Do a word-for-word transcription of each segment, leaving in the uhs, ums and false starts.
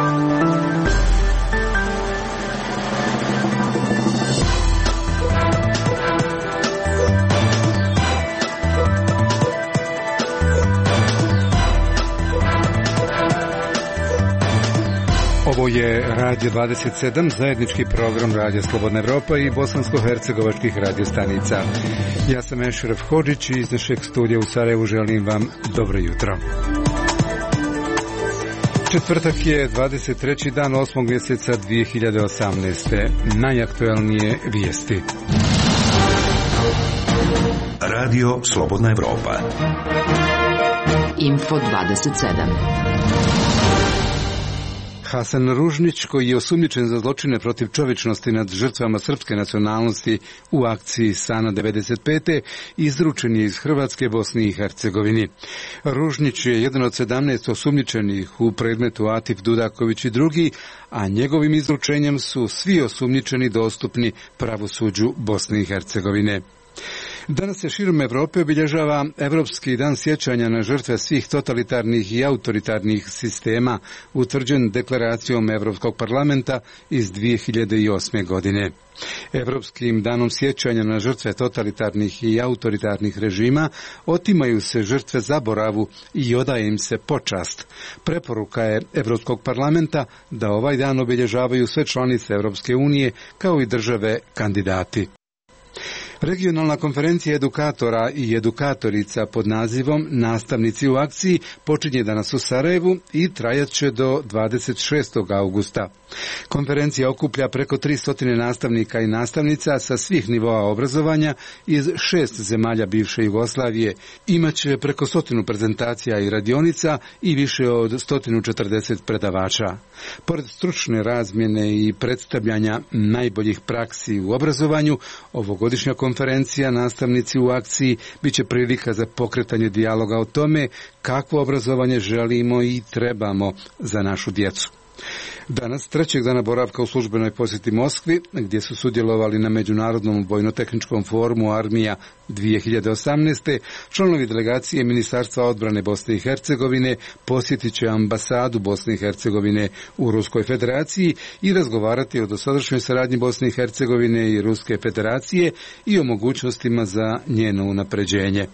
Ovo je Radio dvadeset sedam, zajednički program Radija Slobodna Evropa i bosansko-hercegovačkih radiostanica. Ja sam Ešref Hodžić i iz našeg studija u Sarajevu želim vam dobro jutro. Četvrtak je dvadeset treći dan osmog mjeseca dvije hiljade osamnaeste. Najaktuelnije vijesti. Radio Slobodna Evropa. Info dvadeset sedam. Hasan Ružnić, koji je osumnjičen za zločine protiv čovječnosti nad žrtvama srpske nacionalnosti u akciji Sana devedeset pete, izručen je iz Hrvatske, Bosni i Hercegovini. Ružnić je jedan od sedamnaest osumnjičenih u predmetu Atif Dudaković i drugi, a njegovim izručenjem su svi osumnjičeni dostupni pravosuđu Bosne i Hercegovine. Danas se širom Evrope obilježava Evropski dan sjećanja na žrtve svih totalitarnih i autoritarnih sistema, utvrđen deklaracijom Evropskog parlamenta iz dvije hiljade osme. godine. Evropskim danom sjećanja na žrtve totalitarnih i autoritarnih režima otimaju se žrtve zaboravu i odaje im se počast. Preporuka je Evropskog parlamenta da ovaj dan obilježavaju sve članice Evropske unije kao i države kandidati. Regionalna konferencija edukatora i edukatorica pod nazivom Nastavnici u akciji počinje danas u Sarajevu i trajat će do dvadeset šestog augusta. Konferencija okuplja preko tristo nastavnika i nastavnica sa svih nivoa obrazovanja iz šest zemalja bivše Jugoslavije. Imaće preko stotinu prezentacija i radionica i više od sto četrdeset predavača. Pored stručne razmjene i predstavljanja najboljih praksi u obrazovanju, ovogodišnja konferencija Nastavnici u akciji biće prilika za pokretanje dijaloga o tome kakvo obrazovanje želimo i trebamo za našu djecu. Danas, trećeg dana boravka u službenoj posjeti Moskvi, gdje su sudjelovali na Međunarodnom vojno-tehničkom forumu Armija dvije hiljade osamnaeste. članovi delegacije Ministarstva odbrane Bosne i Hercegovine posjetit će ambasadu Bosne i Hercegovine u Ruskoj federaciji i razgovarati o dosadašnjoj saradnji Bosne i Hercegovine i Ruske federacije i o mogućnostima za njeno unapređenje.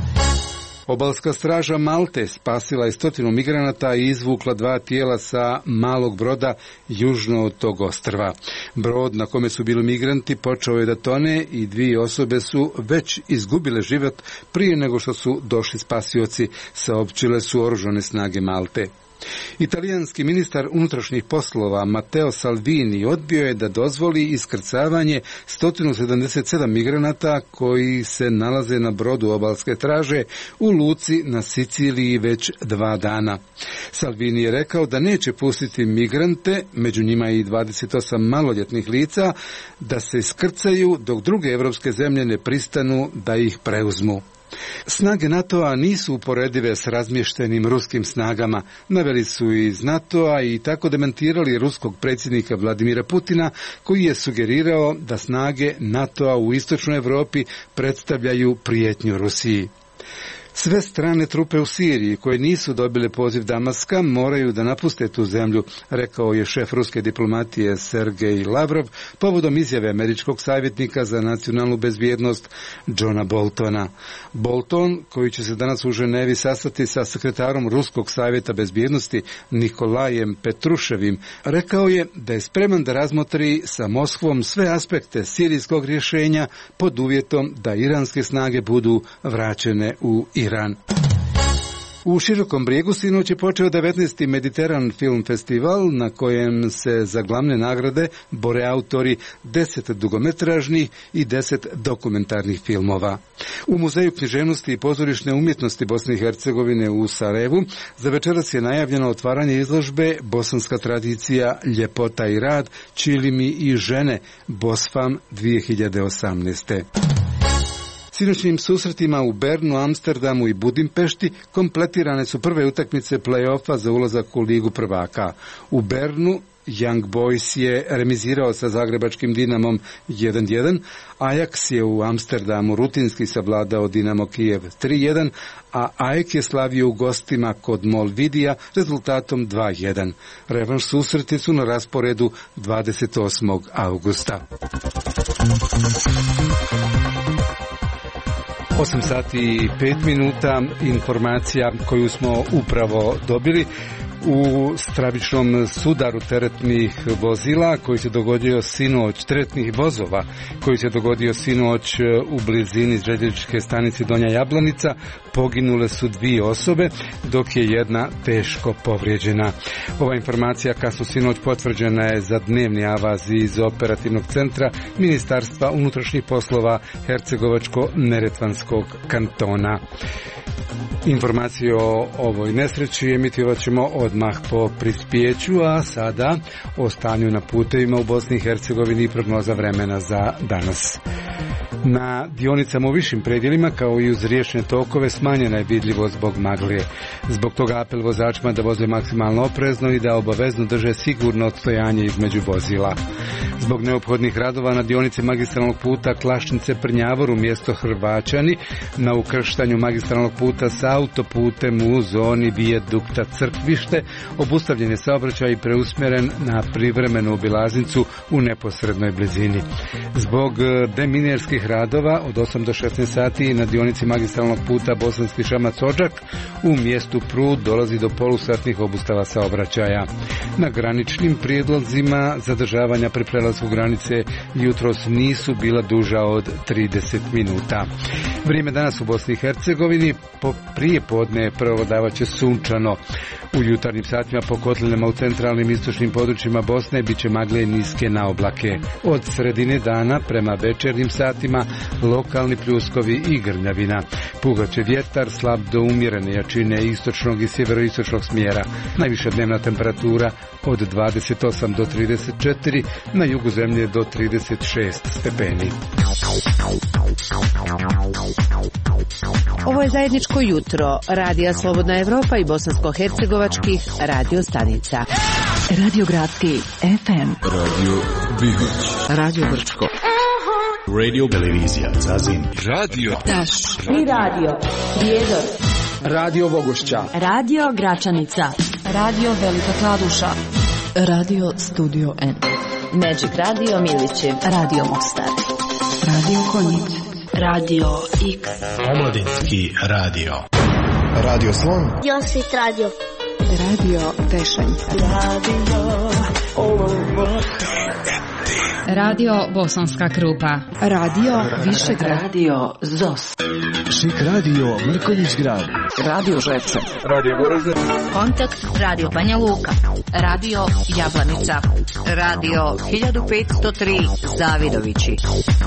Obalska straža Malte spasila je stotinu migranata i izvukla dva tijela sa malog broda južno od tog ostrva. Brod na kome su bili migranti počeo je da tone i dvije osobe su već izgubile život prije nego što su došli spasioci, saopćile su oružane snage Malte. Italijanski ministar unutrašnjih poslova Matteo Salvini odbio je da dozvoli iskrcavanje sto sedamdeset sedam migranata koji se nalaze na brodu obalske straže u luci na Siciliji već dva dana. Salvini je rekao da neće pustiti migrante, među njima i dvadeset osam maloljetnih lica, da se iskrcaju dok druge evropske zemlje ne pristanu da ih preuzmu. Snage NATO-a nisu uporedive s razmještenim ruskim snagama, naveli su iz NATO-a i tako demantirali ruskog predsjednika Vladimira Putina, koji je sugerirao da snage NATO-a u istočnoj Europi predstavljaju prijetnju Rusiji. Sve strane trupe u Siriji koje nisu dobile poziv Damaska moraju da napuste tu zemlju, rekao je šef ruske diplomatije Sergej Lavrov povodom izjave američkog savjetnika za nacionalnu bezbjednost Johna Boltona. Bolton, koji će se danas u Ženevi sastati sa sekretarom Ruskog savjeta bezbjednosti Nikolajem Petruševim, rekao je da je spreman da razmotri sa Moskvom sve aspekte sirijskog rješenja pod uvjetom da iranske snage budu vraćene u Iran. U Širokom Brijegu sinoć je počeo devetnaesti Mediteran film festival na kojem se za glavne nagrade bore autori deset dugometražnih i deset dokumentarnih filmova. U Muzeju književnosti i pozorišne umjetnosti Bosne i Hercegovine u Sarajevu za večeras je najavljeno otvaranje izložbe Bosanska tradicija, ljepota i rad, Čilimi i žene, Bosfam dvije hiljade osamnaeste. Sinoćnim susretima u Bernu, Amsterdamu i Budimpešti kompletirane su prve utakmice play-offa za ulazak u Ligu prvaka. U Bernu Young Boys je remizirao sa zagrebačkim Dinamom jedan jedan, Ajax je u Amsterdamu rutinski savladao Dinamo Kijev tri jedan, a A E K je slavio u gostima kod Molvidija rezultatom dva jedan. Revanš susreti su na rasporedu dvadeset osmog augusta. osam sati i pet minuta, informacija koju smo upravo dobili. U stravičnom sudaru teretnih vozila koji se dogodio sinoć, teretnih vozova koji se dogodio sinoć u blizini željezničke stanice Donja Jablanica, poginule su dvije osobe, dok je jedna teško povrijeđena. Ova informacija kasno sinoć potvrđena je za dnevni avaz iz operativnog centra Ministarstva unutrašnjih poslova Hercegovačko-neretvanskog kantona. Informaciju o ovoj nesreći emitovat ćemo odmah po prispjeću, a sada o stanju na putevima u Bosni i Hercegovini i prognoza vremena za danas. Na dionicama u višim predjelima kao i uz riječne tokove smanjena je vidljivost zbog magle. Zbog toga apel vozačima da voze maksimalno oprezno i da obavezno drže sigurno odstojanje između vozila. Zbog neophodnih radova na dionici magistralnog puta Klašnice-Prnjavoru mjesto Hrvaćani na ukrštanju magistralnog puta sa autoputem u zoni vijadukta Crkvište obustavljen je saobraćaj i preusmjeren na privremenu obilaznicu u neposrednoj blizini. Zbog deminerskih radova od osam do šesnaest sati na dionici magistralnog puta Bosanski Šamac-Odžak u mjestu Prud dolazi do polusatnih obustava saobraćaja. Na graničnim prijedlozima zadržavanja pri prelasku granice jutros nisu bila duža od trideset minuta. Vrijeme danas u Bosni i Hercegovini po prije podne prevladavaće sunčano. U jutarnjim satima po kotlinama u centralnim istočnim područjima Bosne bit će magle i niske naoblake. Od sredine dana prema večernjim satima lokalni pljuskovi i grmljavina. Puhaće vjetar slab do umjerene jačine istočnog i sjeveroistočnog smjera. Najviša dnevna temperatura od dvadeset osam do trideset četiri, na jugu zemlje do trideset šest stepeni. Ovo je zajedničko jutro Radija Slobodna Evropa i bosansko-hercegovačkih radio stanica. Radio Gradski F M, Radio Bihać, Radio Brčko, Radio Televizija Zazin, Radio Taš i Radio Prijedor, Radio Bogošća, Radio Gračanica, Radio Velika Kladuša, Radio Studio N, Magic Radio Miliće, Radio Mostar, Radio Konjic, Radio X, Omladinski radio, Radio Slon, Josit Radio, Radio Tešanj, Radio Bosanska Krupa, Radio Višegrad, Radio Zos, Šik Radio Mrkonjić Grad, Radio Žepče, Radio Goražde, Kontakt Radio Banja Luka, Radio Jablanica, Radio hiljadu petsto tri Zavidovići.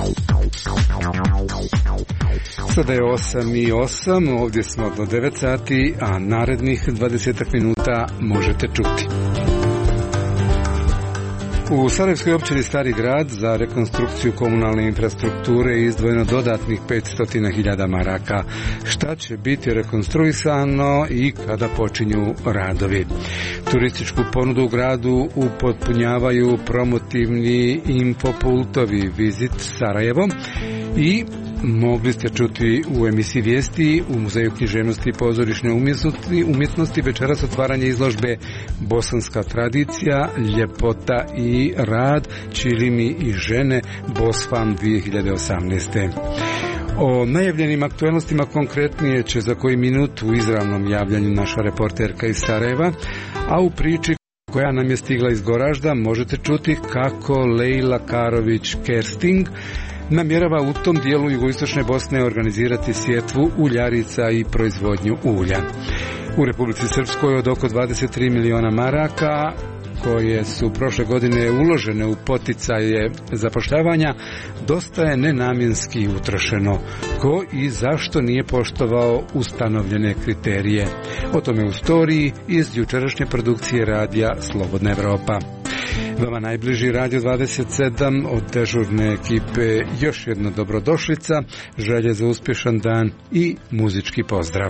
Sada je osam i osam, ovdje smo do devet sati, a narednih dvadeset minuta možete čuti. U Sarajevskoj općini Stari Grad za rekonstrukciju komunalne infrastrukture je izdvojeno dodatnih petsto hiljada maraka. Šta će biti rekonstruisano i kada počinju radovi? Turističku ponudu u gradu upotpunjavaju promotivni infopultovi Visit Sarajevo i mogli ste čuti u emisiji Vijesti u Muzeju književnosti i pozorišne umjetnosti, umjetnosti večeras otvaranje izložbe Bosanska tradicija, ljepota i rad, Čilimi i žene, Bosfam dvije hiljade osamnaeste. O najavljenim aktualnostima konkretnije će za koji minut u izravnom javljanju naša reporterka iz Sarajeva, a u priči koja nam je stigla iz Goražda možete čuti kako Lejla Karović-Kersting namjerava u tom dijelu jugoistočne Bosne organizirati sjetvu uljarica i proizvodnju ulja. U Republici Srpskoj od oko dvadeset tri miliona maraka koje su prošle godine uložene u poticaje zapošljavanja, dosta je nenamjenski utrošeno. Ko i zašto nije poštovao ustanovljene kriterije? O tome u storiji iz jučerašnje produkcije radija Slobodna Evropa. Vama najbliži Radio dvadeset sedam od dežurne ekipe još jedna dobrodošlica, želje za uspješan dan i muzički pozdrav.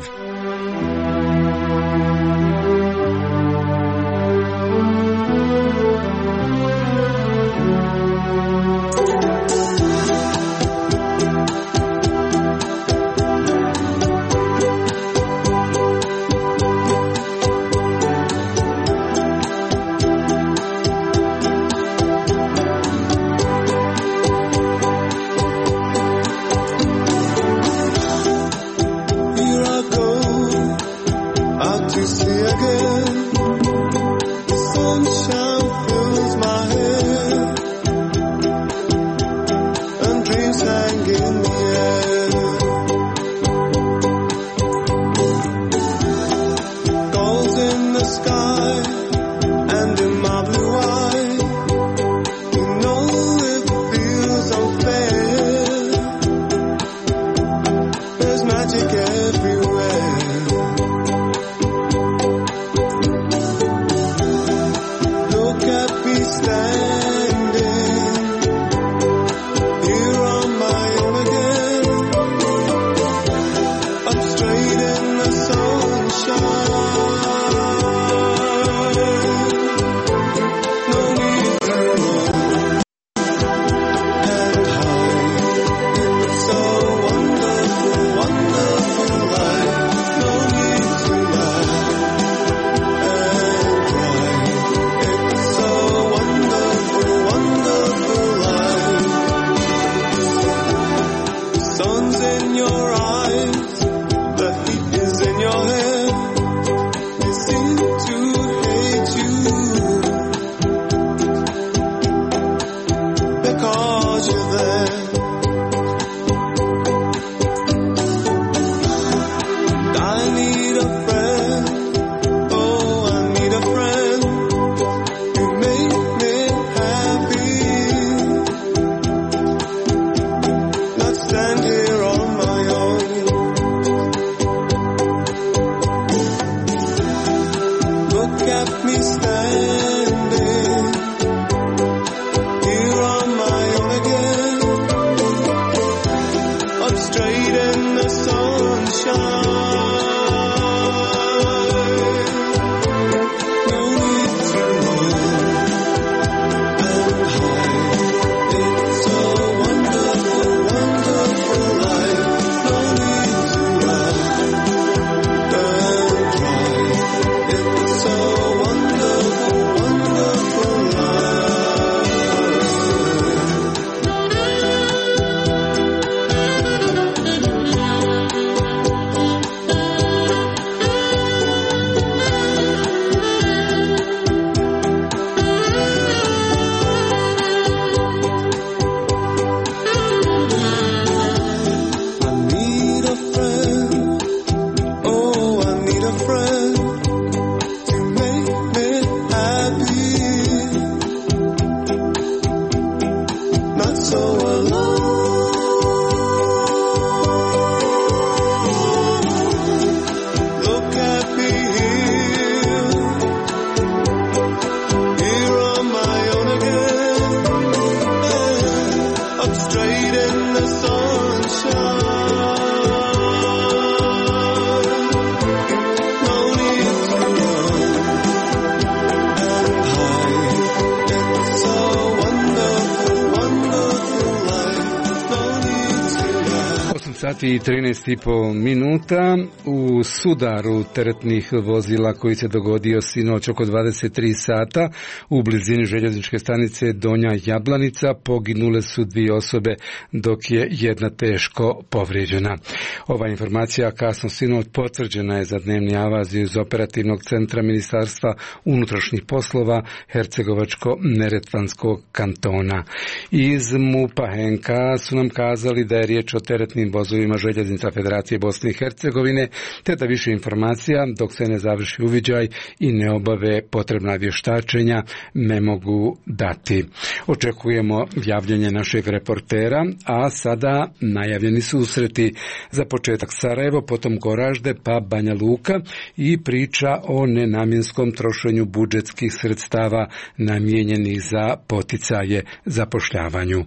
sati i trinaest i po minuta. U sudaru teretnih vozila koji se dogodio sinoć oko dvadeset tri sata u blizini željezničke stanice Donja Jablanica poginule su dvije osobe, dok je jedna teško povrijeđena. Ova informacija kasno sinoć potvrđena je za dnevni avaz iz operativnog centra Ministarstva unutrašnjih poslova Hercegovačko-neretvanskog kantona. Iz MUP-a Henka su nam kazali da je riječ o teretnim vozovima željeznica Federacije Bosne i Hercegovine, te da više informacija dok se ne završi uviđaj i ne obave potrebna vještačenja ne mogu dati. Očekujemo javljanje našeg reportera, a sada najavljeni susreti. Za početak Sarajevo, potom Goražde, pa Banja Luka i priča o nenamjenskom trošenju budžetskih sredstava namijenjenih za poticaje zapošljavanju.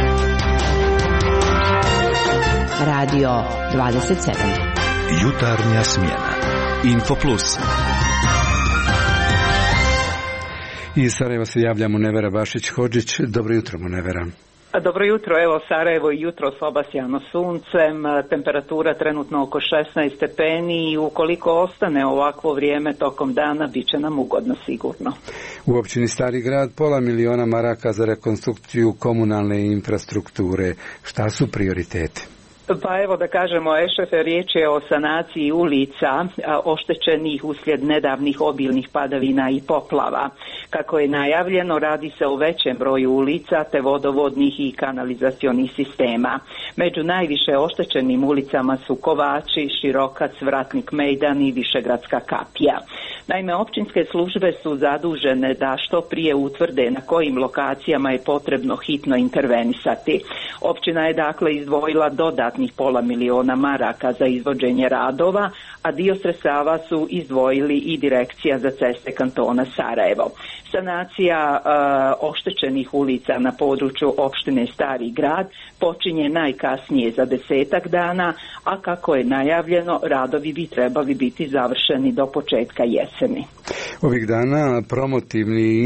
Radio dvadeset sedam. Jutarnja smjena. Info Plus. Iz Sarajeva se javlja Munevera Bašić-Hodžić. Dobro jutro, Munevera. Dobro jutro, evo Sarajevo i jutro s obasjano suncem, temperatura trenutno oko šesnaest stepeni i ukoliko ostane ovakvo vrijeme tokom dana, bit će nam ugodno sigurno. U općini Stari grad pola miliona maraka za rekonstrukciju komunalne infrastrukture. Šta su prioriteti? Pa evo da kažemo, Ešefe, riječ je o sanaciji ulica oštećenih uslijed nedavnih obilnih padavina i poplava. Kako je najavljeno, radi se o većem broju ulica te vodovodnih i kanalizacionih sistema. Među najviše oštećenim ulicama su Kovači, Širokac, Vratnik Mejdan i Višegradska kapija. Naime, općinske službe su zadužene da što prije utvrde na kojim lokacijama je potrebno hitno intervenisati. Općina je dakle izdvojila dodatnih pola miliona maraka za izvođenje radova, a dio sredstava su izdvojili i Direkcija za ceste kantona Sarajevo. Sanacija e, oštećenih ulica na području opštine Stari grad počinje najkasnije za desetak dana, a kako je najavljeno, radovi bi trebali biti završeni do početka jeseni. Ovih dana promotivni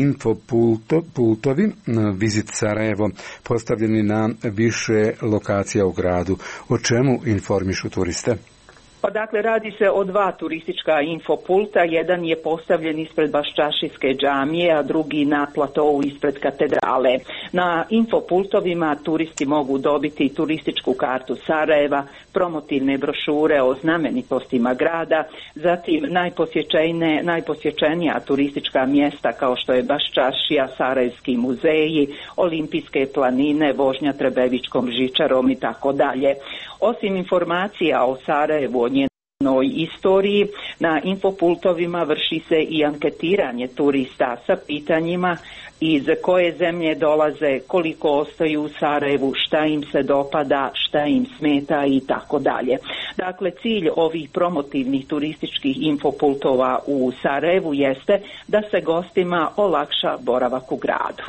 infopultovi Vizit Sarajevo postavljeni na više lokacija u gradu. O čemu informišu turiste? Pa dakle, radi se o dva turistička infopulta, jedan je postavljen ispred Baščašijske džamije, a drugi na platovu ispred katedrale. Na infopultovima turisti mogu dobiti turističku kartu Sarajeva, promotivne brošure o znamenitostima grada, zatim najposjećenije, najposjećenija turistička mjesta kao što je Baščašija, Sarajevski muzeji, Olimpijske planine, vožnja Trebevičkom žičarom i tako dalje. Osim informacija o Sarajevu, o njenoj istoriji, na infopultovima vrši se i anketiranje turista sa pitanjima iz koje zemlje dolaze, koliko ostaju u Sarajevu, šta im se dopada, šta im smeta i tako dalje. Dakle, cilj ovih promotivnih turističkih infopultova u Sarajevu jeste da se gostima olakša boravak u gradu.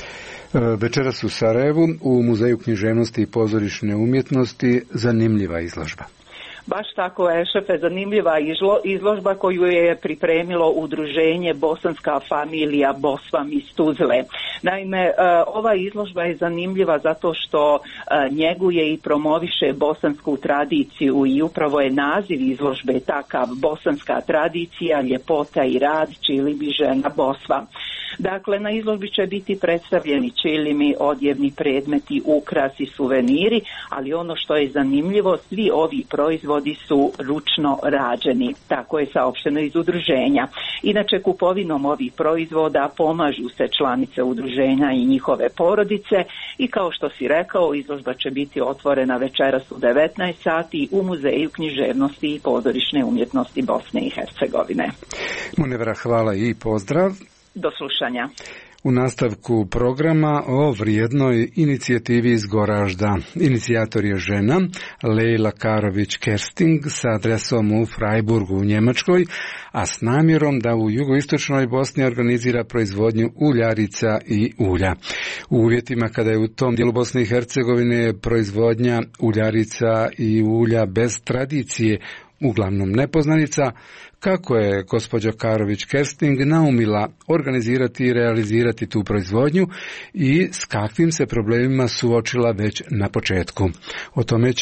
Večeras u Sarajevu u Muzeju književnosti i pozorišne umjetnosti zanimljiva izložba. Baš tako, Ešefe, zanimljiva izložba koju je pripremilo udruženje Bosanska familija Bosvam iz Tuzle. Naime, ova izložba je zanimljiva zato što njeguje i promoviše bosansku tradiciju i upravo je naziv izložbe takav: bosanska tradicija, ljepota i rad, Čilibi žena Bosva. Dakle, na izložbi će biti predstavljeni čilimi, odjevni predmeti, ukrasi, suveniri, ali ono što je zanimljivo, svi ovi proizvodi su ručno rađeni, tako je saopšteno iz udruženja. Inače, kupovinom ovih proizvoda pomažu se članice udruženja i njihove porodice i kao što si rekao, izložba će biti otvorena večeras u devetnaest sati u Muzeju književnosti i pozorišne umjetnosti Bosne i Hercegovine. Munevera, hvala i pozdrav. Do slušanja. U nastavku programa o vrijednoj inicijativi iz Goražda. Inicijator je žena Lejla Karović-Kersting sa adresom u Freiburgu u Njemačkoj, a s namjerom da u jugoistočnoj Bosni organizira proizvodnju uljarica i ulja. U uvjetima kada je u tom dijelu Bosne i Hercegovine proizvodnja uljarica i ulja bez tradicije, uglavnom nepoznanica, kako je gospođa Karović-Kersting naumila organizirati i realizirati tu proizvodnju i s kakvim se problemima suočila već na početku. O tome će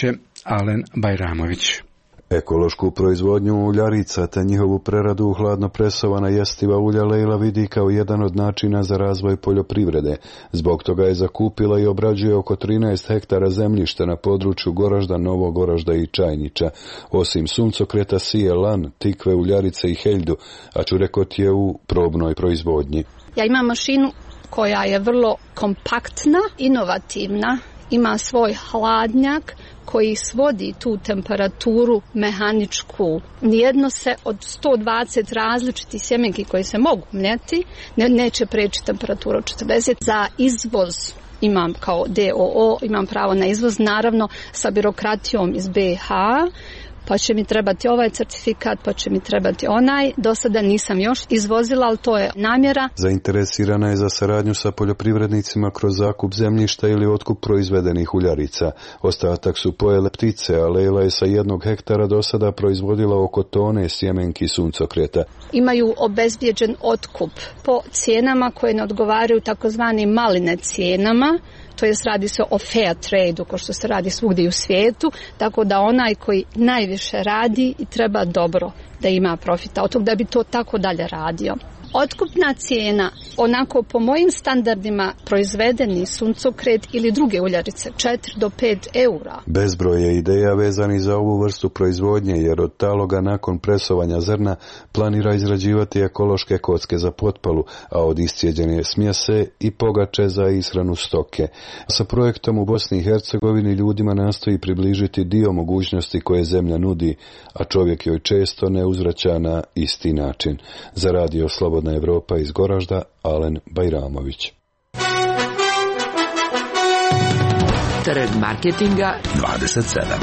Alen Bajramović. Ekološku proizvodnju uljarica te njihovu preradu u hladno presovana jestiva ulja Lejla vidi kao jedan od načina za razvoj poljoprivrede. Zbog toga je zakupila i obrađuje oko trinaest hektara zemljišta na području Goražda, Novog Oražda i Čajnića. Osim suncokreta sije lan, tikve, uljarice i heljdu, a čurekot je u probnoj proizvodnji. Ja imam mašinu koja je vrlo kompaktna, inovativna, ima svoj hladnjak koji svodi tu temperaturu mehaničku. Nijedno se od sto dvadeset različitih sjemenki koji se mogu mljeti ne, neće preći temperaturu četrdeset. Za izvoz imam kao D O O, imam pravo na izvoz, naravno sa birokratijom iz B iH, pa će mi trebati ovaj certifikat, pa će mi trebati onaj. Do sada nisam još izvozila, ali to je namjera. Zainteresirana je za saradnju sa poljoprivrednicima kroz zakup zemljišta ili otkup proizvedenih uljarica. Ostatak su pojele ptice, a Lejla je sa jednog hektara do sada proizvodila oko tone sjemenki suncokreta. Imaju obezbijeđen otkup po cijenama koje ne odgovaraju takozvanim maline cijenama. To jest radi se o fair trade-u, kao što se radi svugdje u svijetu, tako da onaj koji najviše radi i treba dobro da ima profita od tog da bi to tako dalje radio. Otkupna cijena, onako po mojim standardima proizvedeni suncokret ili druge uljarice, četiri do pet eura. Bezbroj je ideja vezani za ovu vrstu proizvodnje, jer od taloga nakon presovanja zrna planira izrađivati ekološke kocke za potpalu, a od iscijeđene smjese i pogače za ishranu stoke. Sa projektom u Bosni i Hercegovini ljudima nastoji približiti dio mogućnosti koje zemlja nudi, a čovjek joj često ne uzvraća na isti način. Za Radio Slobodna Evropa iz Goražda, Alen Bajramović. Trg marketinga dvadeset sedam.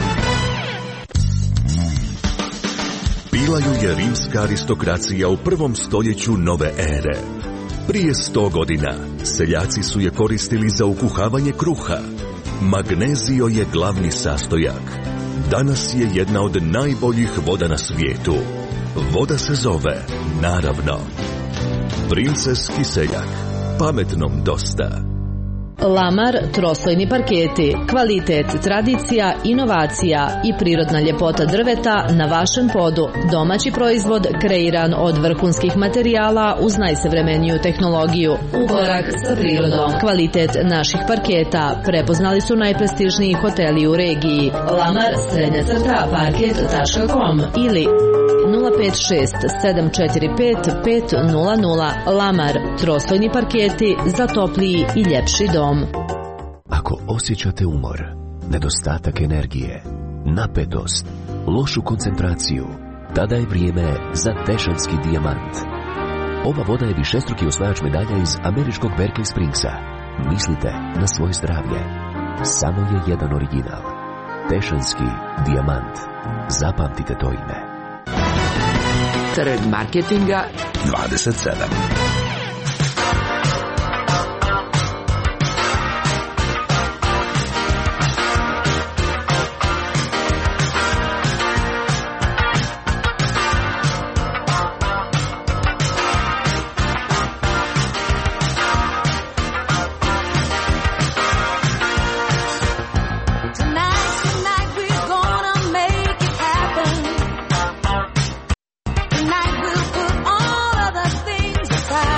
Bila ju je rimska aristokracija u prvom stoljeću nove ere. Prije sto godina seljaci su je koristili za ukuhavanje kruha. Magnezio je glavni sastojak. Danas je jedna od najboljih voda na svijetu. Voda se zove, naravno, Princeski seljak. Pametnom dosta. Lamar troslojni parketi, kvalitet, tradicija, inovacija i prirodna ljepota drveta na vašem podu. Domaći proizvod kreiran od vrhunskih materijala uz najsavremeniju tehnologiju. U korak sa prirodom. Kvalitet naših parketa prepoznali su najprestižniji hoteli u regiji. Lamar srednja crta parket tačka com ili nula pet šest sedam četiri pet pet nula nula. Lamar troslojni parketi za topliji i ljepši dom. Ako osjećate umor, nedostatak energije, napetost, lošu koncentraciju, tada je vrijeme za Tešanski dijamant. Ova voda je višestruki osvajač medalja iz američkog Berkeley Springsa. Mislite na svoje zdravlje. Samo je jedan original. Tešanski dijamant. Zapamtite to ime. Trg marketinga dvadeset sedam. Tonight we'll put all other things aside.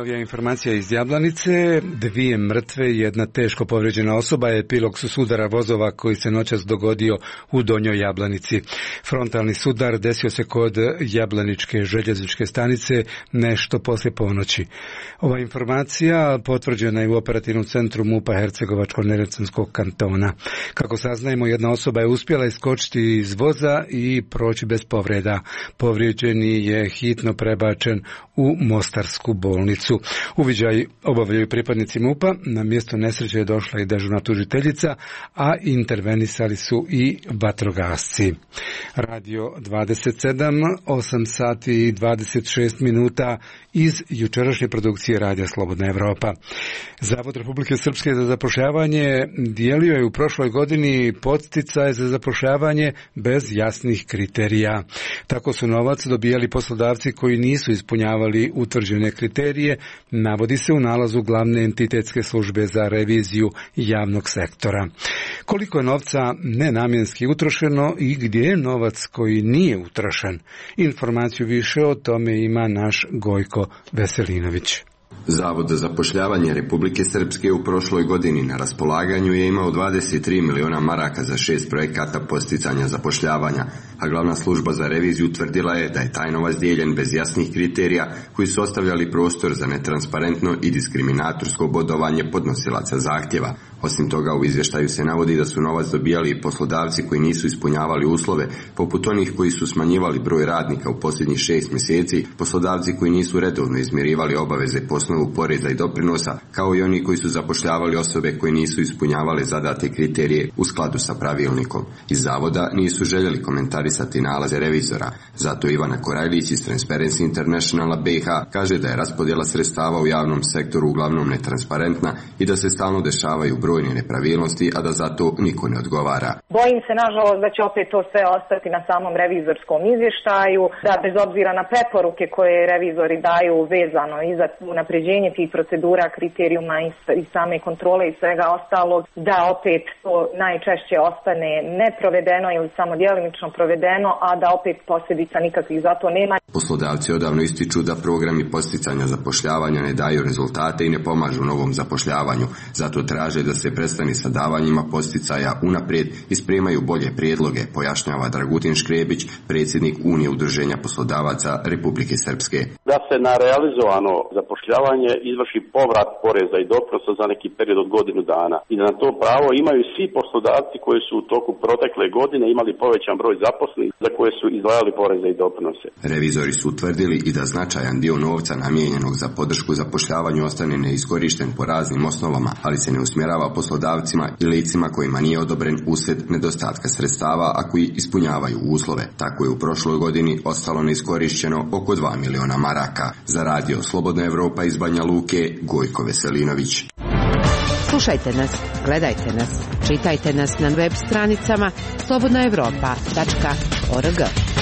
Najnovija informacija iz Jablanice, dvije mrtve i jedna teško povrijeđena osoba je epilog su sudara vozova koji se noćas dogodio u Donjoj Jablanici. Frontalni sudar desio se kod Jablaničke željezničke stanice nešto poslije ponoći. Ova informacija potvrđena je u operativnom centru MUP-a Hercegovačko-neretvanskog kantona. Kako saznajemo, jedna osoba je uspjela iskočiti iz voza i proći bez povreda. Povrijeđeni je hitno prebačen u Mostarsku bolnicu. Uviđaj obavljaju pripadnici MUP-a, na mjesto nesreće je došla i dežurna tužiteljica, a intervenisali su i vatrogasci. Radio dvadeset sedam, osam sati i dvadeset šest minuta iz jučerašnje produkcije Radija Slobodna Evropa. Zavod Republike Srpske za zapošljavanje dijelio je u prošloj godini podsticaje za zapošljavanje bez jasnih kriterija. Tako su novac dobijali poslodavci koji nisu ispunjavali utvrđene kriterije, navodi se u nalazu glavne entitetske službe za reviziju javnog sektora. Koliko je novca nenamjenski utrošeno i gdje je novac koji nije utrošen? Informaciju više o tome ima naš Gojko Veselinović. Zavod za zapošljavanje Republike Srpske u prošloj godini na raspolaganju je imao dvadeset tri miliona maraka za šest projekata posticanja zapošljavanja, a glavna služba za reviziju tvrdila je da je taj novac dijeljen bez jasnih kriterija koji su ostavljali prostor za netransparentno i diskriminatorsko bodovanje podnosilaca zahtjeva. Osim toga, u izvještaju se navodi da su novac dobijali i poslodavci koji nisu ispunjavali uslove, poput onih koji su smanjivali broj radnika u posljednjih šest mjeseci, poslodavci koji nisu redovno izmirivali obaveze po osnovu poreza i doprinosa, kao i oni koji su zapošljavali osobe koje nisu ispunjavale zadate kriterije u skladu sa pravilnikom. Iz zavoda nisu željeli komentarisati nalaze revizora, zato Ivana Korajlić iz Transparency Internationala B iH kaže da je raspodjela sredstava u javnom sektoru uglavnom netransparentna i da se stalno dešavaju brojne nepravilnosti, a da zato niko ne odgovara. Bojim se, nažalost, da će opet to sve ostati na samom revizorskom izvještaju, da bez obzira na preporuke koje revizori daju vezano i za unapređenje tih procedura, kriterijuma i same kontrole i svega ostalog, da opet to najčešće ostane neprovedeno ili samo djelimično provedeno, a da opet posljedica nikakvih za to nema. Poslodavci odavno ističu da programi posticanja zapošljavanja ne daju rezultate i ne pomažu novom zapošljavanju, zato traže da se prestani sa davanjima posticaja unaprijed i spremaju bolje prijedloge, pojašnjava Dragutin Škrebić, predsjednik Unije udruženja poslodavaca Republike Srpske. Da se na realizovano zapošljavanje izvrši povrat poreza i doprinosa za neki period od godinu dana i da na to pravo imaju svi poslodavci koji su u toku protekle godine imali povećan broj zaposlenih za koje su izdvajali poreze i doprinose. Revizori su utvrdili i da značajan dio novca namijenjenog za podršku zapošljavanju ostane neiskorišten po raznim osnovama, ali se ne usmjerava poslodavcima i licima kojima nije odobren uslijed nedostatka sredstava, a koji ispunjavaju uslove. Tako je u prošloj godini ostalo neiskorišćeno oko dva miliona maraka. Za Radio Slobodna Evropa iz Banja Luke, Gojko Veselinović. Slušajte nas, gledajte nas, čitajte nas na web stranicama slobodna evropa tačka org.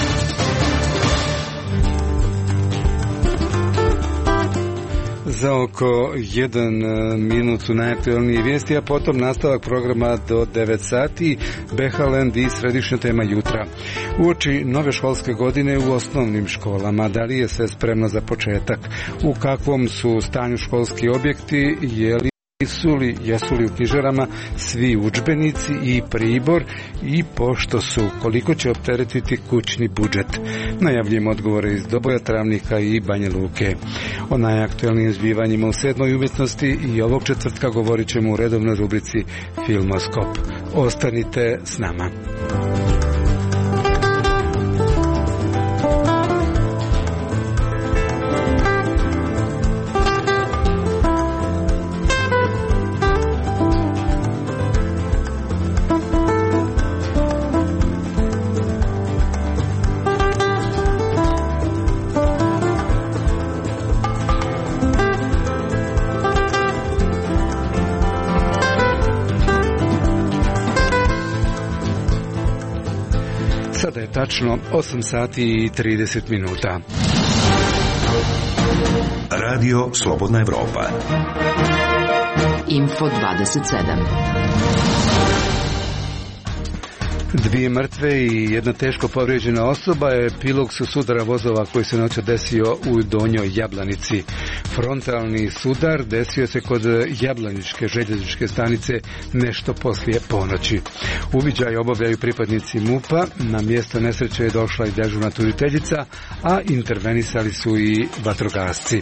Za oko jedan minut su najaktualnije vijesti, a potom nastavak programa do devet sati, Behaland i središnja tema jutra. Uoči nove školske godine u osnovnim školama, da li je sve spremno za početak? U kakvom su stanju školski objekti? Je li Su li, jesu li u knjižarama svi udžbenici i pribor i pošto su, koliko će opteretiti kućni budžet? Najavljujemo odgovore iz Doboja, Travnika i Banja Luke. O najaktualnijim zbivanjima u sedmoj umjetnosti i ovog četvrtka govorit ćemo u redovnoj rubrici Filmoskop. Ostanite s nama. Sada je tačno osam sati i trideset minuta. Radio Slobodna Evropa. Info dvadeset sedam. Dvije mrtve i jedna teško povrijeđena osoba je epilog su sudara vozova koji se noć desio u Donjoj Jablanici. Frontalni sudar desio se kod Jablaničke željezničke stanice nešto poslije ponoći. Uviđaj obavljaju pripadnici MUP-a, na mjesto nesreće je došla i dežurna tužiteljica, a intervenisali su i vatrogasci.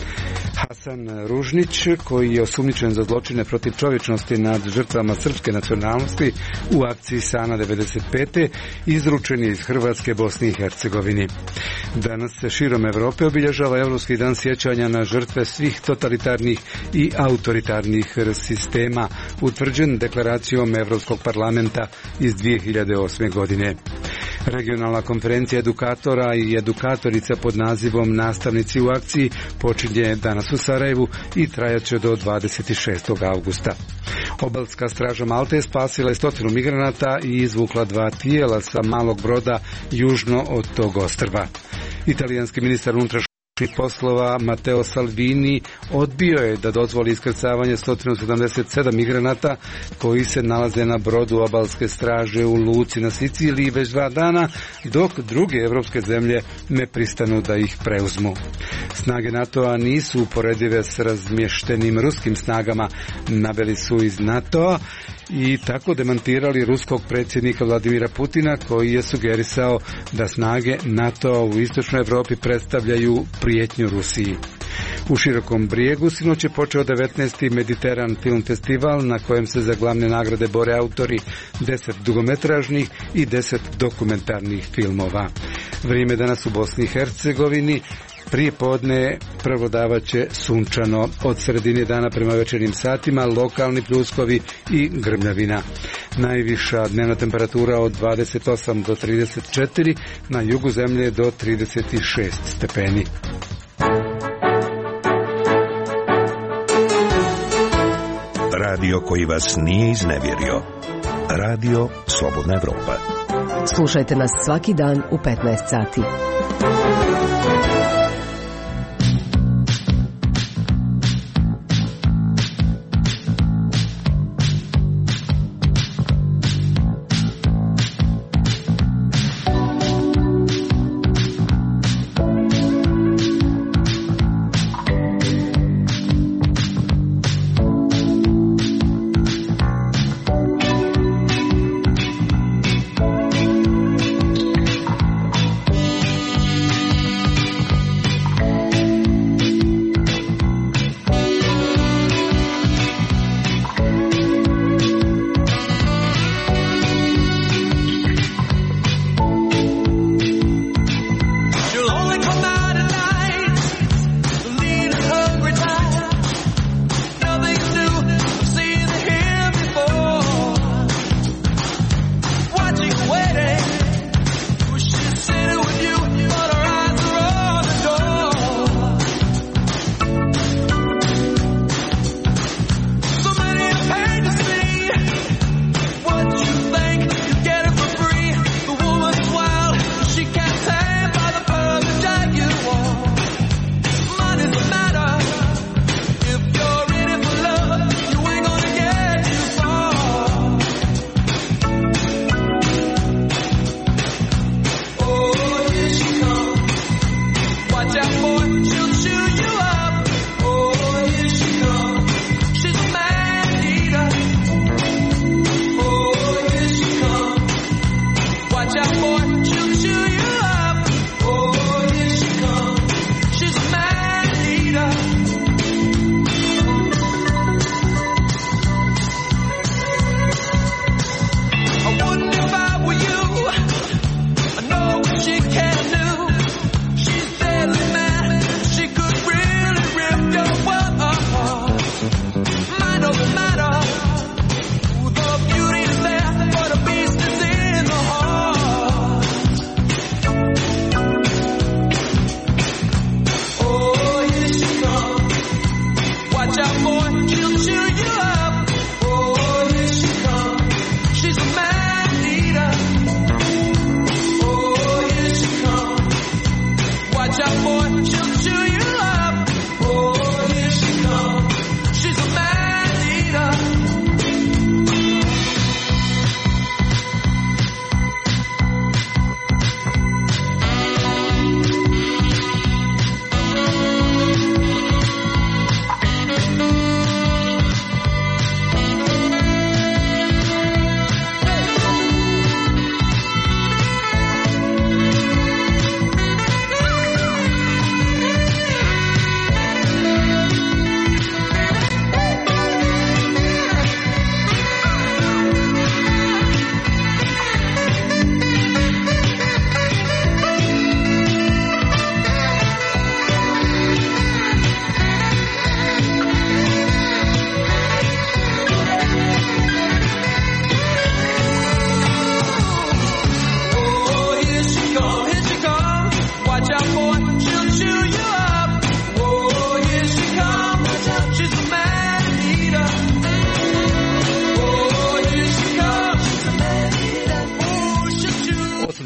Hasan Ružnić, koji je osumnjičen za zločine protiv čovječnosti nad žrtvama srpske nacionalnosti u akciji Sana devedeset pete izručen je iz Hrvatske, Bosni i Hercegovini. Danas se širom Europe obilježava Europski dan sjećanja na žrtve svih totalitarnih i autoritarnih sistema, utvrđen deklaracijom Europskog parlamenta iz dvije hiljade osme. godine. Regionalna konferencija edukatora i edukatorica pod nazivom Nastavnici u akciji počinje danas u Sarajevu i trajaće do dvadeset šestog augusta. Obalska straža Malte spasila je stotinu migranata i izvukla dva tijela sa malog broda južno od tog ostrva. Italijanski ministar unutrašnjih poslova Matteo Salvini odbio je da dozvoli iskrcavanje sto sedamdeset sedam migranata koji se nalaze na brodu obalske straže u luci na Siciliji već dva dana, dok druge evropske zemlje ne pristanu da ih preuzmu. Snage NATO-a nisu uporedive s razmještenim ruskim snagama, naveli su iz NATO-a i tako demantirali ruskog predsjednika Vladimira Putina, koji je sugerisao da snage NATO-a u istočnoj Europi predstavljaju prijetnju Rusiji. U Širokom Brijegu sinoć je počeo devetnaesti Mediteran film festival na kojem se za glavne nagrade bore autori deset dugometražnih i deset dokumentarnih filmova. Vrijeme danas u Bosni i Hercegovini prije podne prevladavaće sunčano, od sredine dana prema večernjim satima lokalni pljuskovi i grmljavina. Najviša dnevna temperatura od dvadeset osam do trideset četiri, na jugu zemlje do trideset šest stepeni. Radio koji vas nije iznevjerio. Radio Slobodna Evropa. Slušajte nas svaki dan u petnaest sati.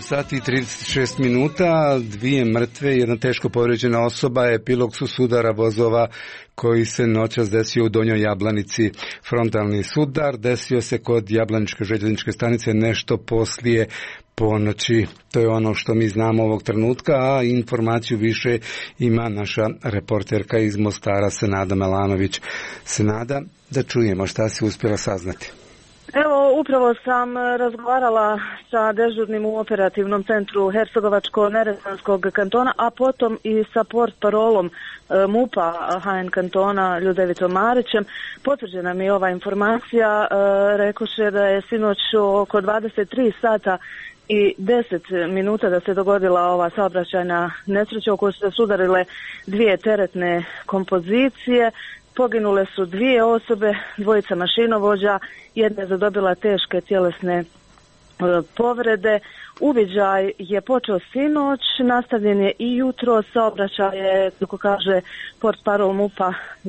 sati i trideset šest minuta, dvije mrtve, jedna teško povređena osoba, epilog su sudara vozova koji se noćas desio u Donjoj Jablanici. Frontalni sudar desio se kod Jablaničke željezničke stanice nešto poslije ponoći. To je ono što mi znamo ovog trenutka, a informaciju više ima naša reporterka iz Mostara, Senada Melanović. Senada, da čujemo šta si uspjela saznati. Evo, upravo sam razgovarala sa dežurnim u operativnom centru Hercegovačko-Neretvanskog kantona, a potom i sa portparolom MUP-a H N kantona Ljudevitom Marićem. Potvrđena mi je ova informacija, rekoše da je sinoć oko dvadeset tri sata i deset minuta da se dogodila ova saobraćajna nesreća u kojoj su se sudarile dvije teretne kompozicije. Poginule su dvije osobe, dvojica mašinovođa, jedna je zadobila teške tjelesne e, povrede. Uviđaj je počeo sinoć, nastavljen je i jutro, saobraćaj je, kako kaže portparol MUP-a,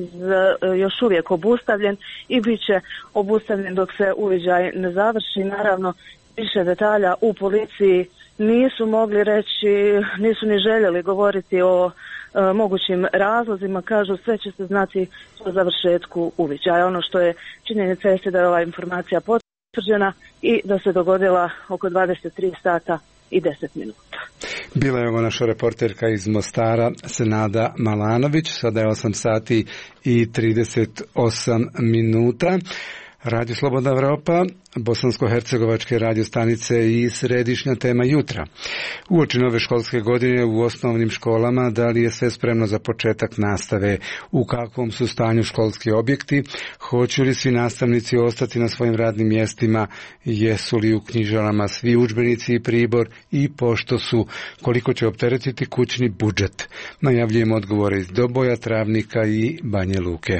još uvijek obustavljen i bit će obustavljen dok se uviđaj ne završi. Naravno, više detalja u policiji nisu mogli reći, nisu ni željeli govoriti o e, mogućim razlozima. Kažu, sve će se znati po završetku uviđaja. Ono što je činjenica jeste da je ova informacija potvrđena i da se dogodila oko dvadeset tri sata i deset minuta. Bila je ovo naša reporterka iz Mostara, Senada Malanović. Sada je osam sati i trideset osam minuta. Radio Slobodna Evropa, bosansko-hercegovačke radio stanice i središnja tema jutra. Uoči nove školske godine u osnovnim školama, da li je sve spremno za početak nastave, u kakvom su stanju školski objekti, hoće li svi nastavnici ostati na svojim radnim mjestima, jesu li u knjižarama svi udžbenici i pribor i pošto su, koliko će opteretiti kućni budžet. Najavljujemo odgovore iz Doboja, Travnika i Banje Luke.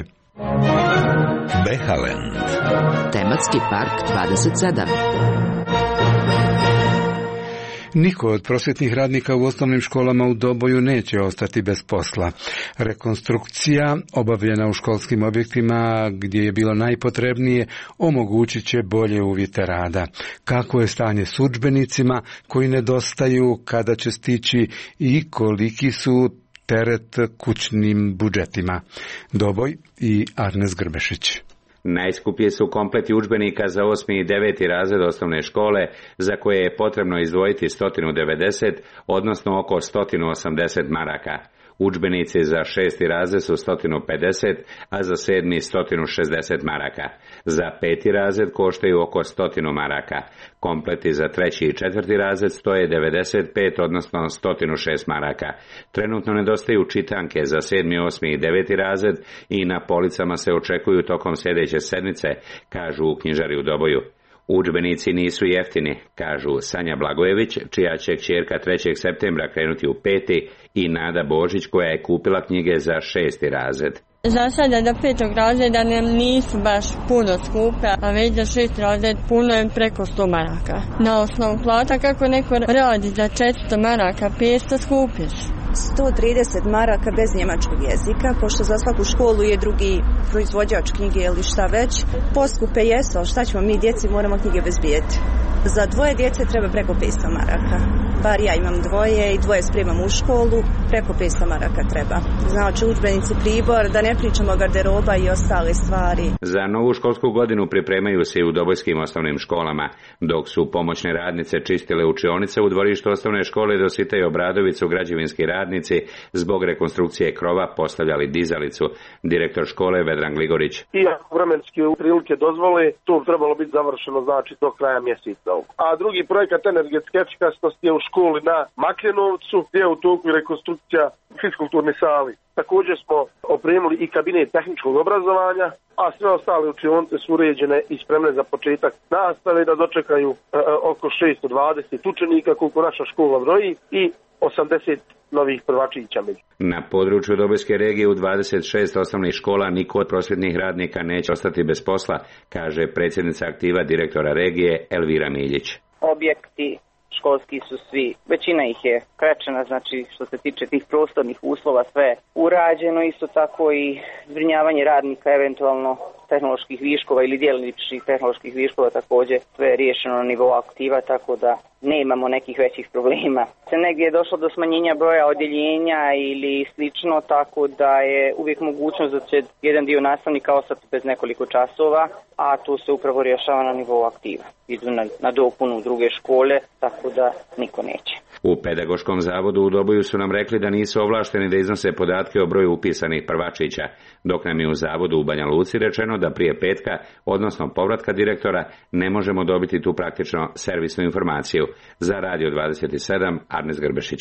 Behalend. Tematski park dvadeset sedam. Niko od prosvjetnih radnika u osnovnim školama u Doboju neće ostati bez posla. Rekonstrukcija, obavljena u školskim objektima gdje je bilo najpotrebnije, omogućit će bolje uvjete rada. Kako je stanje s udžbenicima koji nedostaju, kada će stići i koliki su teret kućnim budžetima. Doboj i Arnes Grbešić. Najskuplji su kompleti udžbenika za osmi i deveti razred osnovne škole, za koje je potrebno izdvojiti sto devedeset, odnosno oko sto osamdeset maraka. Udžbenici za šesti razred su sto pedeset, a za sedmi sto šezdeset maraka. Za peti razred koštaju oko sto maraka. Kompleti za treći i četvrti razred stoje devedeset pet, odnosno sto šest maraka. Trenutno nedostaju čitanke za sedmi, osmi i deveti razred i na policama se očekuju tokom sljedeće sedmice, kažu u knjižari u Doboju. Udžbenici nisu jeftini, kažu Sanja Blagojević, čija će kćerka trećeg septembra krenuti u peti, i Nada Božić, koja je kupila knjige za šesti razred. Za sada do petog razreda nam nisu baš puno skupe, a već za šesti razred puno je preko sto maraka. Na osnovu plata kako neko radi za četiristo maraka, petsto skupiš. sto trideset maraka bez njemačkog jezika, pošto za svaku školu je drugi proizvođač knjige ili šta već. Poskupe jesu, ali šta ćemo mi djeci, moramo knjige bezbijeti. Za dvoje djece treba preko petsto maraka. Bar ja imam dvoje i dvoje spremam u školu, preko petsto maraka treba. Znači udžbenici, pribor, da ne pričamo garderoba i ostale stvari. Za novu školsku godinu pripremaju se i u dobojskim osnovnim školama, dok su pomoćne radnice čistile učionice u dvorištu osnovne škole Dosita i Obradovicu, građevinski radnici zbog rekonstrukcije krova postavljali dizalicu. Direktor škole Vedran Gligorić. I ako vremenske prilike dozvole, to bi trebalo biti završeno znači do kraja mjeseca. A drugi projekat energetske efikasnosti je u školi na Maklenovcu, gdje je u toku rekonstrukcija fiskulturne sali. Također smo opremili i kabinet tehničkog obrazovanja, a sve ostale učionice su uređene i spremne za početak nastave, da dočekaju e, oko šesto dvadeset učenika koliko naša škola broji i osamdeset novih prvačića. Na području Dobojske regije u dvadeset šest osnovnih škola niko od prosvjetnih radnika neće ostati bez posla, kaže predsjednica aktiva direktora regije Elvira Miljić. Objekti školski su svi, većina ih je krečena, znači što se tiče tih prostornih uslova sve urađeno, isto tako i zbrinjavanje radnika eventualno tehnoloških viškova ili djelomičnih tehnoloških viškova također sve je riješeno na nivou aktiva, tako da ne imamo nekih većih problema. Se negdje je došlo do smanjenja broja odjeljenja ili slično, tako da je uvijek mogućnost da će jedan dio nastavnika ostati bez nekoliko časova, a to se upravo rješava na nivou aktiva. Idu na, na dopunu druge škole, tako da niko neće. U Pedagoškom zavodu u Doboju su nam rekli da nisu ovlašteni da iznose podatke o broju upisanih prvačića, dok nam je u zavodu u Banja Luci rečeno da prije petka, odnosno povratka direktora, ne možemo dobiti tu praktično servisnu informaciju. Za Radio dvadeset sedam, Arnes Grbešić.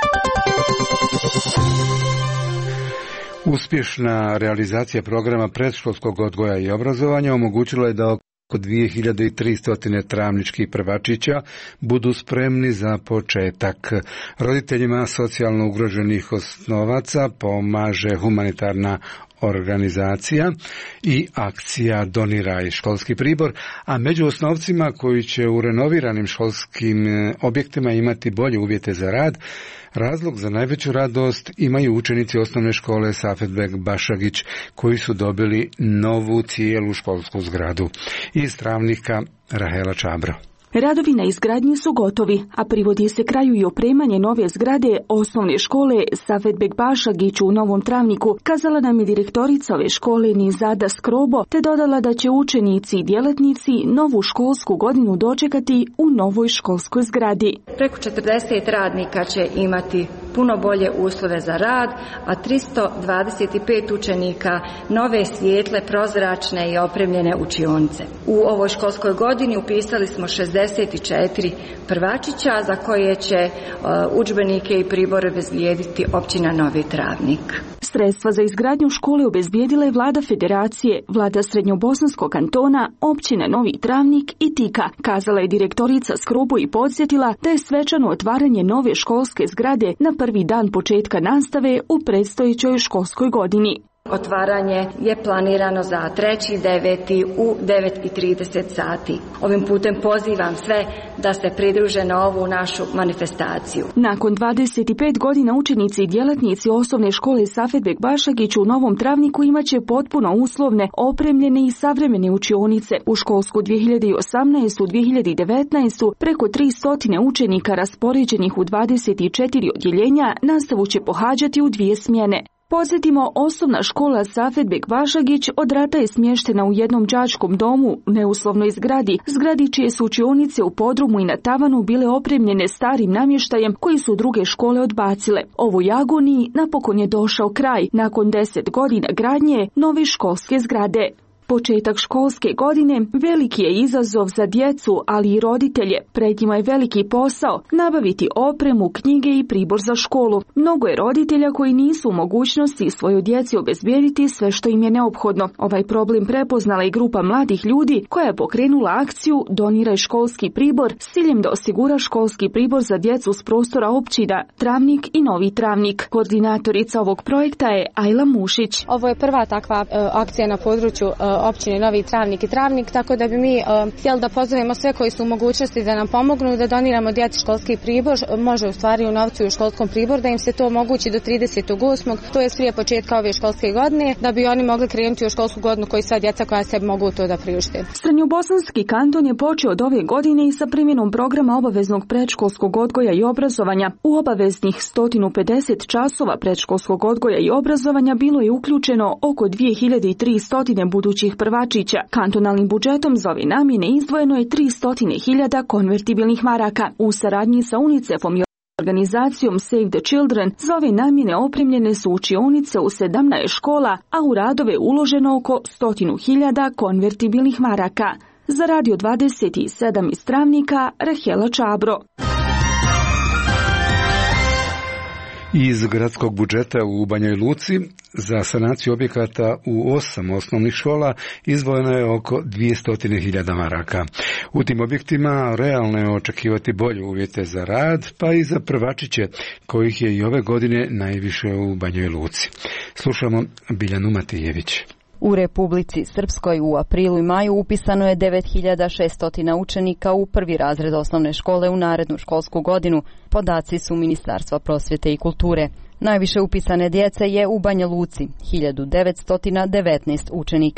Uspješna realizacija programa predškolskog odgoja i obrazovanja omogućila je da oko dvije hiljade tristo travničkih prvačića budu spremni za početak. Roditeljima socijalno ugroženih osnovaca pomaže humanitarna organizacija i akcija Doniraj školski pribor, a među osnovcima koji će u renoviranim školskim objektima imati bolje uvjete za rad, razlog za najveću radost imaju učenici osnovne škole Safetbek Bašagić koji su dobili novu cijelu školsku zgradu. Iz Travnika Rahela Čabro. Radovi na izgradnji su gotovi, a privodi se kraju i opremanje nove zgrade osnovne škole Safetbek Bašagić u Novom Travniku, kazala nam je direktorica ove škole Nizada Skrobo, te dodala da će učenici i djelatnici novu školsku godinu dočekati u novoj školskoj zgradi. Preko četrdeset radnika će imati puno bolje uslove za rad, a tristo dvadeset pet učenika nove svijetle, prozračne i opremljene učionice. U ovoj školskoj godini upisali smo šezdeset četiri prvačića za koje će uh, udžbenike i pribore obezbijediti općina Novi Travnik. Sredstva za izgradnju škole obezbijedila je vlada Federacije, vlada Srednjobosanskog kantona, općine Novi Travnik i Tika, kazala je direktorica Skrobo i podsjetila da je svečano otvaranje nove školske zgrade na prvi dan početka nastave u predstojećoj školskoj godini. Otvaranje je planirano za treći deveti u devet i trideset sati. Ovim putem pozivam sve da se pridruže na ovu našu manifestaciju. Nakon dvadeset pet godina učenici i djelatnici osnovne škole Safetbek Bašagić u Novom Travniku imaće potpuno uslovne, opremljene i savremene učionice. U školsku dvije hiljade osamnaestu dvije hiljade devetnaestu preko tristo učenika raspoređenih u dvadeset četiri odjeljenja nastavu će pohađati u dvije smjene. Podsjetimo, osnovna škola Safetbek Bašagić od rata je smještena u jednom đačkom domu, neuslovnoj zgradi, zgradi čije su učionice u podrumu i na tavanu bile opremljene starim namještajem koji su druge škole odbacile. Ovoj agoniji napokon je došao kraj, nakon deset godina gradnje nove školske zgrade. Početak školske godine veliki je izazov za djecu, ali i roditelje. Pred njima je veliki posao nabaviti opremu, knjige i pribor za školu. Mnogo je roditelja koji nisu u mogućnosti svojoj djeci obezbijediti sve što im je neophodno. Ovaj problem prepoznala i grupa mladih ljudi koja je pokrenula akciju Doniraj školski pribor s ciljem da osigura školski pribor za djecu s prostora općina Travnik i Novi Travnik. Koordinatorica ovog projekta je Ajla Mušić. Ovo je prva takva uh, akcija na području uh, općine Novi Travnik i Travnik, tako da bi mi uh, htjeli da pozovemo sve koji su u mogućnosti da nam pomognu da doniramo djeci školski pribor, može u stvari u novcu i u školskom pribor, da im se to omogući do tridesetog osmog to je prije početka ove školske godine, da bi oni mogli krenuti u školsku godinu koji sva djeca koja se mogu to da priušte. Srednjobosanski kanton je počeo od ove godine i sa primjenom programa obaveznog predškolskog odgoja i obrazovanja. U obaveznih sto pedeset časova predškolskog odgoja i obrazovanja bilo je uključeno oko dvije hiljade tristo budućih prvačića. Kantonalnim budžetom za ove namjene izdvojeno je tristo hiljada konvertibilnih maraka. U saradnji sa UNICEF-om i organizacijom Save the Children za ove namjene opremljene su učionice u sedamnaest škola, a u radove uloženo oko sto hiljada konvertibilnih maraka. Za Radio dvadeset sedam iz Travnika, Rahela Čabro. Iz gradskog budžeta u Banjoj Luci za sanaciju objekata u osam osnovnih škola izdvojeno je oko dvjesto hiljada maraka. U tim objektima realno je očekivati bolje uvjete za rad, pa i za prvačiće, kojih je i ove godine najviše u Banjoj Luci. Slušamo Biljanu Matijević. U Republici Srpskoj u aprilu i maju upisano je devet hiljada šesto učenika u prvi razred osnovne škole u narednu školsku godinu. Podaci su Ministarstva prosvjete i kulture. Najviše upisane djece je u Banja Luci, hiljadu devetsto devetnaest učenika.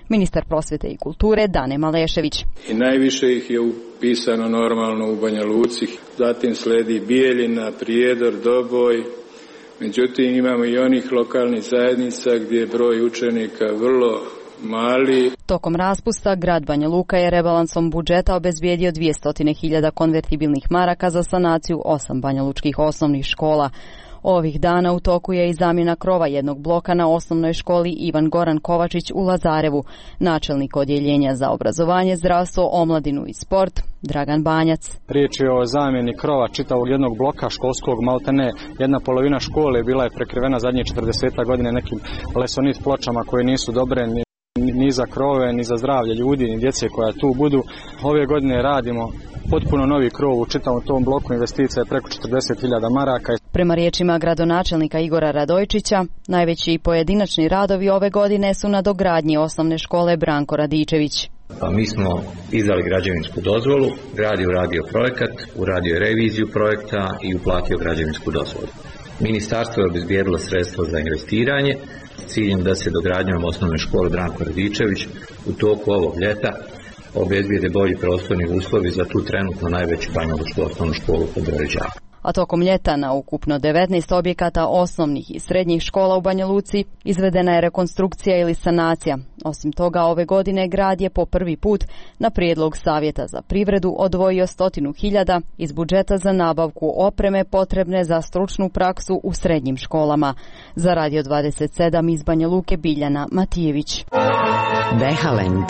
Ministar prosvjete i kulture Dane Malešević. I najviše ih je upisano normalno u Banja Luci, zatim sledi Bijeljina, Prijedor, Doboj. Međutim, imamo i onih lokalnih zajednica gdje je broj učenika vrlo mali. Tokom raspusta, grad Banja Luka je rebalansom budžeta obezbijedio dvjesto hiljada konvertibilnih maraka za sanaciju osam banjalučkih osnovnih škola. Ovih dana u toku je i zamjena krova jednog bloka na osnovnoj školi Ivan Goran Kovačić u Lazarevu. Načelnik odjeljenja za obrazovanje, zdravstvo, omladinu i sport Dragan Banjac. Riječ je o zamjeni krova čitavog jednog bloka školskog, maltene jedna polovina škole bila je prekrivena zadnje četrdeset godine nekim lesonit pločama koje nisu dobre ni, ni za krove, ni za zdravlje ljudi, ni djece koja tu budu. Ove godine radimo potpuno novi krov u čitavom tom bloku, investicija je preko četrdeset hiljada maraka. Prema riječima gradonačelnika Igora Radojčića, najveći pojedinačni radovi ove godine su na dogradnji osnovne škole Branko Radičević. Pa mi smo izdali građevinsku dozvolu, grad je uradio projekat, uradio reviziju projekta i uplatio građevinsku dozvolu. Ministarstvo je obezbijedilo sredstva za investiranje s ciljem da se dogradnjom osnovne škole Branko Radičević u toku ovog ljeta obezbijede bolji prostorni uslovi za tu trenutno najveću banjalučku osnovnu školu pod broju đaka. A tokom ljeta na ukupno devetnaest objekata osnovnih i srednjih škola u Banja Luci izvedena je rekonstrukcija ili sanacija. Osim toga, ove godine grad je po prvi put na prijedlog Savjeta za privredu odvojio stotinu hiljada iz budžeta za nabavku opreme potrebne za stručnu praksu u srednjim školama. Za Radio dvadeset sedam iz Banja Luke Biljana Matijević. Behalend.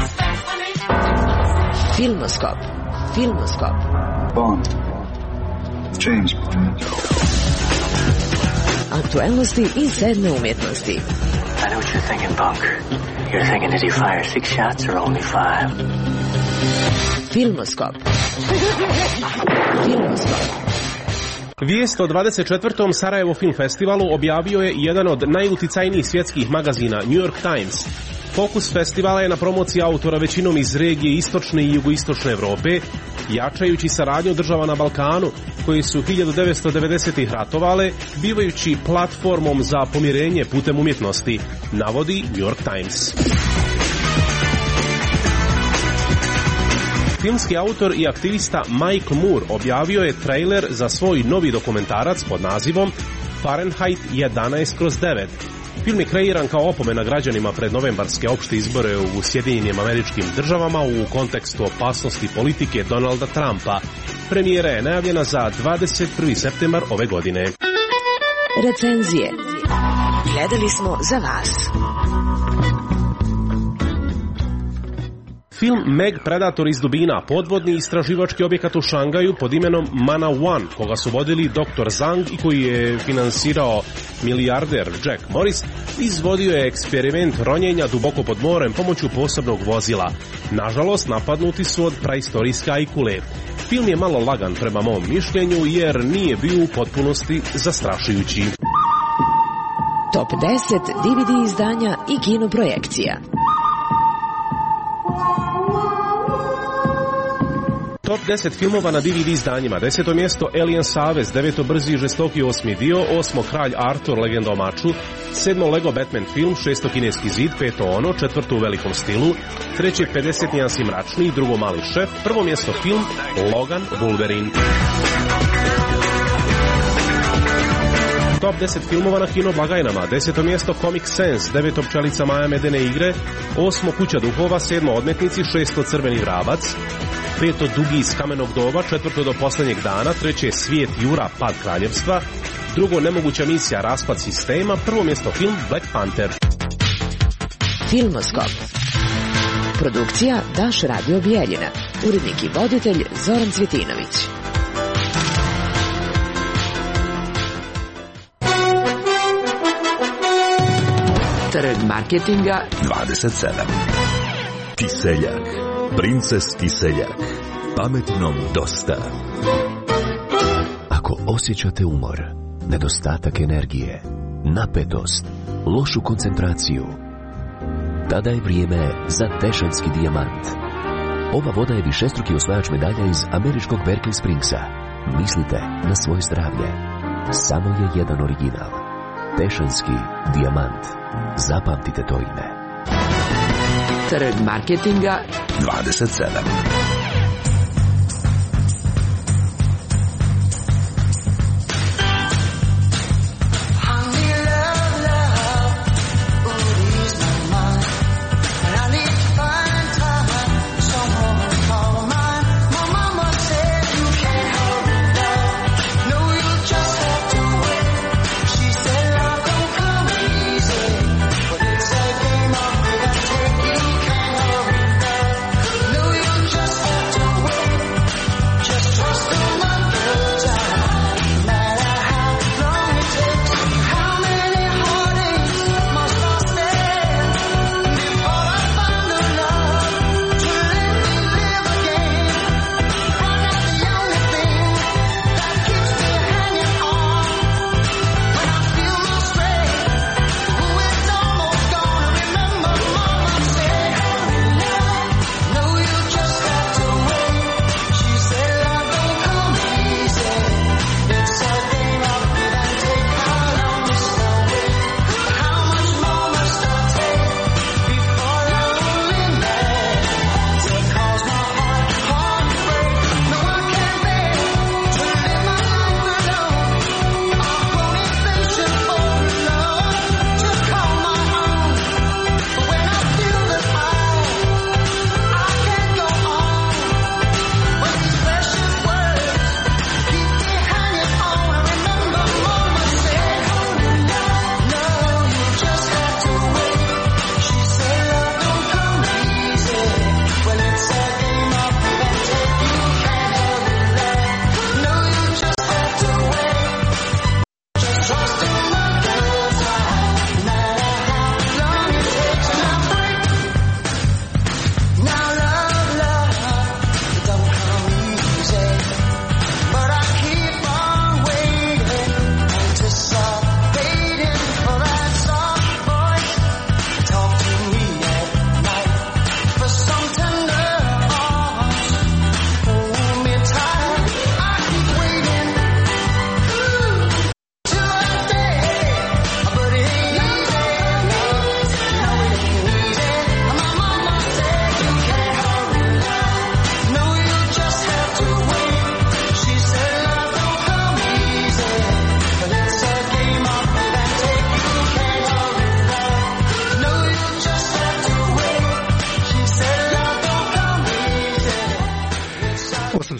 Filmoskop. Filmoskop. Bond. Aktuelnosti i sedme umjetnosti. I know what you're thinking, punk. You're thinking, did he fire six shots or only five? Filmoskop. Filmoskop. Vijest o dvadeset četvrtom Sarajevo Film Festivalu objavio je jedan od najuticajnijih svjetskih magazina, New York Times. Fokus festivala je na promociji autora većinom iz regije istočne i jugoistočne Evrope, jačajući saradnju država na Balkanu, koje su hiljadu devetsto devedesetih ratovale, bivajući platformom za pomirenje putem umjetnosti, navodi New York Times. Filmski autor i aktivista Mike Moore objavio je trailer za svoj novi dokumentarac pod nazivom Fahrenheit jedanaest kroz devet. Film je kreiran kao opomena građanima pred novembarske opšte izbore u Sjedinjenim Američkim Državama u kontekstu opasnosti politike Donalda Trumpa. Premijera je najavljena za dvadeset prvi septembar ove godine. Recenzije. Gledali smo za vas. Film Meg Predator iz dubina, podvodni istraživački objekat u Šangaju pod imenom Mana One, koga su vodili doktor Zhang i koji je finansirao milijarder Jack Morris, izvodio je eksperiment ronjenja duboko pod morem pomoću posebnog vozila. Nažalost, napadnuti su od praistorijske ajkule. Film je malo lagan prema mom mišljenju jer nije bio u potpunosti zastrašujući. Top deset D V D izdanja i kinoprojekcija. Top deset filmova na D V D izdanjima. Deseto mjesto Alien Savez, deveto Brzi i žestoki osmi dio, osmo Kralj Artur, legenda o maču, sedmo Lego Batman film, šesto Kineski zid, peto Ono, četvrto U velikom stilu, treće pedeset nijansi mračni, drugo Mali šef, prvo mjesto film Logan Wolverine. Top deset filmova na kino blagajnama. Deseto mjesto Comic Sans, deveto Pčelica Maja Medene igre, osmo Kuća duhova, sedmo Odmetnici, šesto Crveni vrabac, peto Dugi iz kamenog doba, četvrto Do posljednjeg dana, treće Svijet Jura, pad kraljevstva, drugo Nemoguća misija, raspad sistema, prvo mjesto film Black Panther. Filmoskop. Produkcija Daš Radio Bijeljina. Urednik i voditelj Zoran Cvjetinović. Trg marketinga dvadeset sedam. Kiseljak. Princes Kiseljak. Pametnom dosta. Ako osjećate umor, nedostatak energije, napetost, lošu koncentraciju, tada je vrijeme za Tešanski dijamant. Ova voda je višestruki osvajač medalja iz američkog Berkeley Springsa. Mislite na svoje zdravlje. Samo je jedan original. Tešanski dijamant. Zapamtite to ime. Trg marketinga dvadeset sedam. Just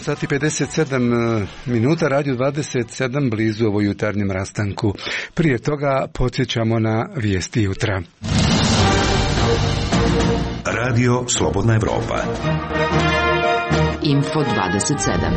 sati i pedeset sedam minuta, Radio dvadeset sedam blizu ovoj jutarnjem rastanku. Prije toga podsjećamo na vijesti jutra. Radio Slobodna Evropa. Info dvadeset sedam.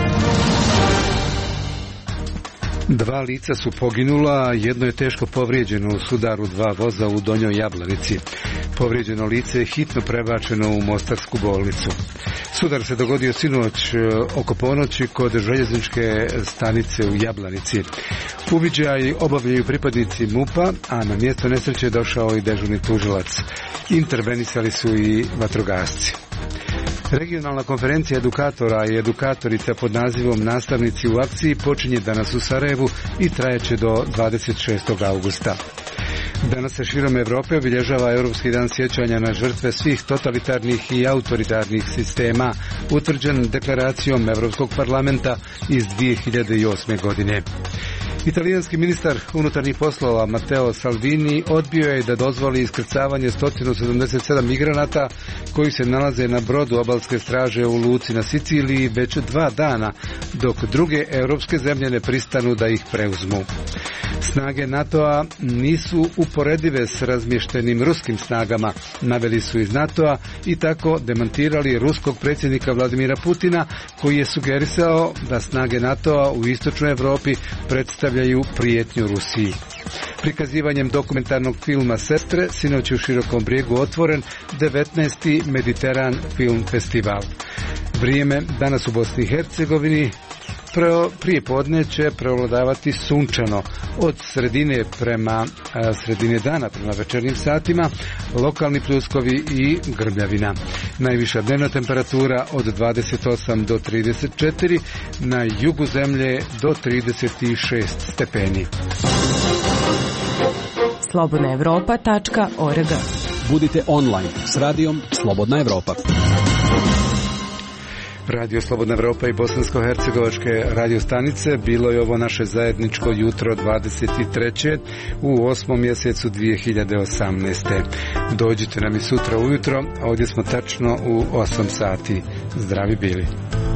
Dva lica su poginula, jedno je teško povrijeđeno u sudaru dva voza u Donjoj Jablanici. Povrijeđeno lice je hitno prebačeno u Mostarsku bolnicu. Sudar se dogodio sinoć oko ponoći kod željezničke stanice u Jablanici. Uviđaj obavljaju pripadnici MUP-a, a na mjesto nesreće je došao i dežurni tužilac. Intervenisali su i vatrogasci. Regionalna konferencija edukatora i edukatorica pod nazivom Nastavnici u akciji počinje danas u Sarajevu i trajaće do dvadeset šestog augusta. Danas se širom Evrope obilježava Europski dan sjećanja na žrtve svih totalitarnih i autoritarnih sistema, utvrđen deklaracijom Europskog parlamenta iz dvije hiljade osme. godine. Italijanski ministar unutarnjih poslova Matteo Salvini odbio je da dozvoli iskrcavanje sto sedamdeset sedam migranata koji se nalaze na brodu obalske straže u luci na Siciliji već dva dana, dok druge europske zemlje ne pristanu da ih preuzmu. Snage NATO-a nisu uporedive s razmještenim ruskim snagama, naveli su iz NATO-a i tako demantirali ruskog predsjednika Vladimira Putina, koji je sugerisao da snage NATO-a u istočnoj Europi predstavljaju prijetnju Rusiji. Prikazivanjem dokumentarnog filma Sestre, sinoć u Širokom Brijegu otvoren devetnaesti Mediteran film festival. Vrijeme danas u Bosni i Hercegovini prije podne će prevladavati sunčano. Od sredine prema a, sredine dana prema večernjim satima lokalni pljuskovi i grmljavina. Najviša dnevna temperatura od dvadeset osam do trideset četiri, na jugu zemlje do trideset šest stepeni. slobodna evropa tačka org. Budite online s radijom Slobodna Evropa. Radio Slobodna Evropa i bosansko-hercegovačke radio stanice, bilo je ovo naše zajedničko jutro dvadeset treće u osmom mjesecu dvije hiljade osamnaeste. Dođite nam i sutra ujutro, ovdje smo tačno u osam sati. Zdravi bili.